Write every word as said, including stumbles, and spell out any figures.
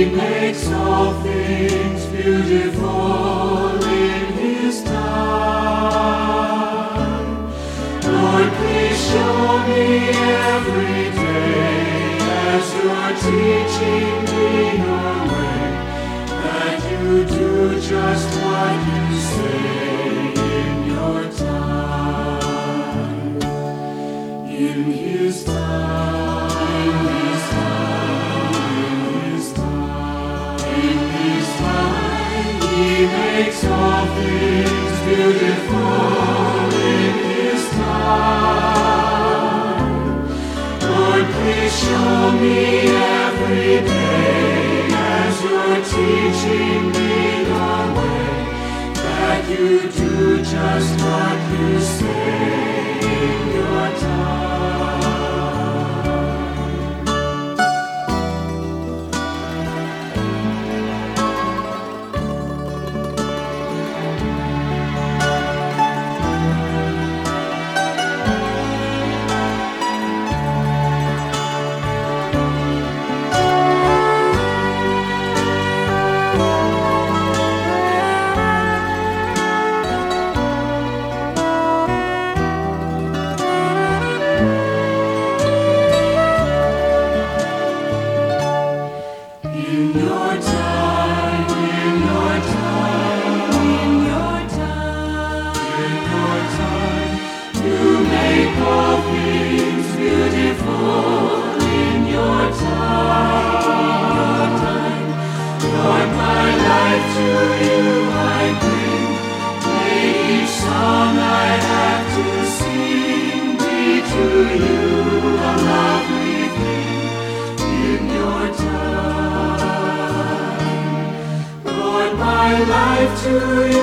makes all things beautiful in His time. Lord, please show me every day as You're teaching me Your way, that You do just what You say in Your time. In His time, in His time, in His time, in His time, He makes all things beautiful in His time. Lord, please show me every day as You're teaching me Your way, that You do just what You say in Your time. In Your time, in Your time, in Your time, in Your time, You make all things beautiful in Your time. Lord, my life to You I bring. May each song I have to sing be to You a lovely thing in Your time. Lord, my life to You